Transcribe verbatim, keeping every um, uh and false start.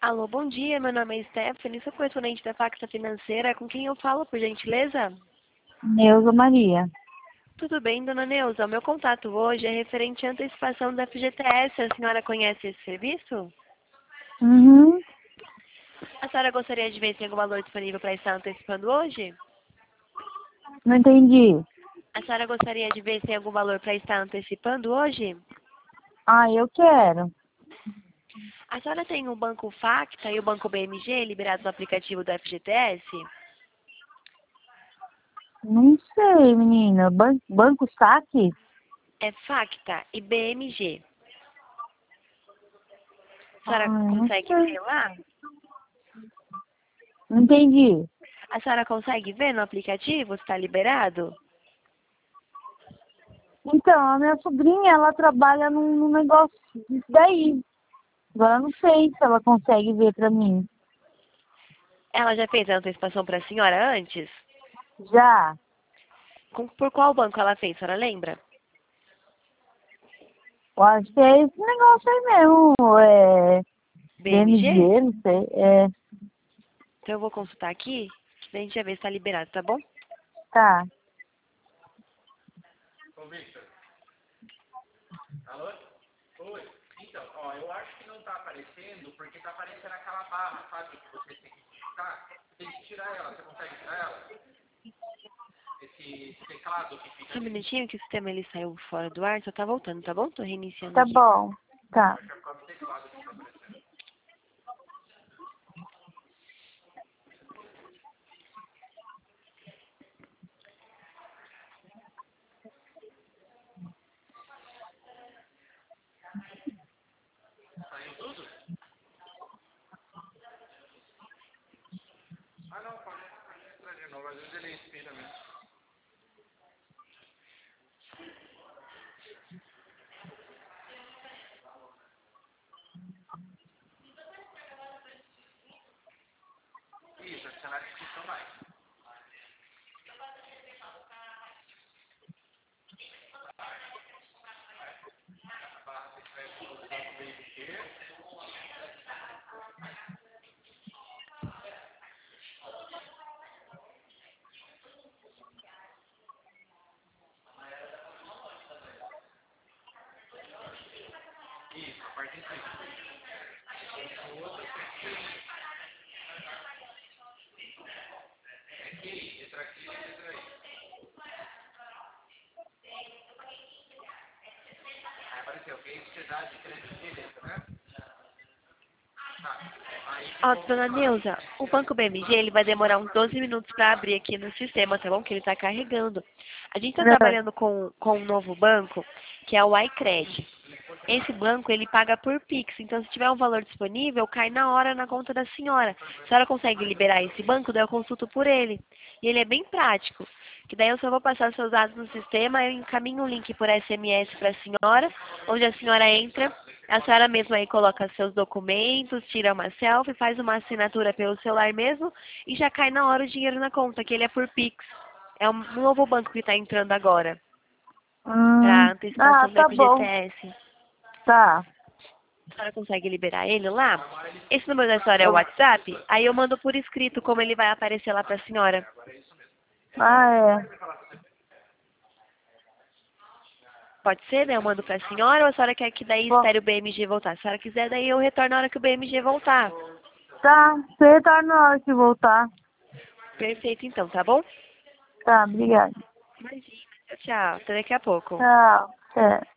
Alô, bom dia. Meu nome é Stephanie, sou correspondente da Facta Financeira. Com quem eu falo, por gentileza? Neuza Maria. Tudo bem, dona Neuza? O meu contato hoje é referente à antecipação da F G T S. A senhora conhece esse serviço? Uhum. A senhora gostaria de ver se tem algum valor disponível para estar antecipando hoje? Não entendi. A senhora gostaria de ver se tem algum valor para estar antecipando hoje? Ah, eu quero. A senhora tem o Banco Facta e o Banco B M G liberados no aplicativo da F G T S? Não sei, menina. Ban Banco Saque? É Facta e B M G. A Ah, senhora não consegue sei. ver lá? Não entendi. A senhora consegue ver no aplicativo se está liberado? Então, a minha sobrinha, ela trabalha num, num negócio disso daí. Agora eu não sei se ela consegue ver pra mim. Ela já fez a antecipação para a senhora antes? Já. Com- por qual banco ela fez, a senhora lembra? Eu acho que é esse negócio aí mesmo. É B M B M G? G, não sei. É. Então eu vou consultar aqui, que daí a gente vai ver se está liberado, tá bom? Tá. Ô, Victor. Alô? Oi. Então, ó, eu acho que não tá aparecendo, porque tá aparecendo aquela barra, sabe, que você tem que digitar. Você tem que tirar ela. Você consegue tirar ela? Esse, esse teclado que fica Só um ali. minutinho que o sistema ele saiu fora do ar, só tá voltando, tá bom? Tô reiniciando Tá aqui. bom. Tá. Acho que é por causa do teclado que não tá aparecendo. Saiu tudo? Ah, não, pode, pode entrar de novo. Às vezes ele expira mesmo. Isso, adicionar a descrição mais. A barra você escreve no banco B M G. Isso, a parte de cima. O outro é Q, letra Q e letra I. Aí apareceu, Q, sociedade, crédito direito, né? Tá. Aí Ó, ficou dona claro. Neuza, o Banco B M G ele vai demorar uns doze minutos para abrir aqui no sistema, tá bom? Que ele tá carregando. A gente tá É. trabalhando com, com um novo banco, que é o iCred. Esse banco, ele paga por Pix, então se tiver um valor disponível, cai na hora na conta da senhora. Se a senhora consegue liberar esse banco, daí eu consulto por ele. E ele é bem prático, que daí eu só vou passar seus dados no sistema, eu encaminho um link por S M S para a senhora, onde a senhora entra, a senhora mesma aí coloca seus documentos, tira uma selfie, faz uma assinatura pelo celular mesmo e já cai na hora o dinheiro na conta, que ele é por Pix. É um novo banco que está entrando agora, Hum. para Ah, antecipação do tá bom. F G T S. Tá. A senhora consegue liberar ele lá? Esse número da senhora é o Eu... WhatsApp? Aí eu mando por escrito como ele vai aparecer lá para a senhora. Ah, é. Pode ser, né? Eu mando para a senhora ou a senhora quer que daí Bom, espere o B M G voltar? Se a senhora quiser, daí eu retorno na hora que o B M G voltar. tá. Você retorna na hora que voltar. Perfeito, então, tá bom? Tá, obrigada. Imagina. Tchau, tchau. Até daqui a pouco. Tchau. É.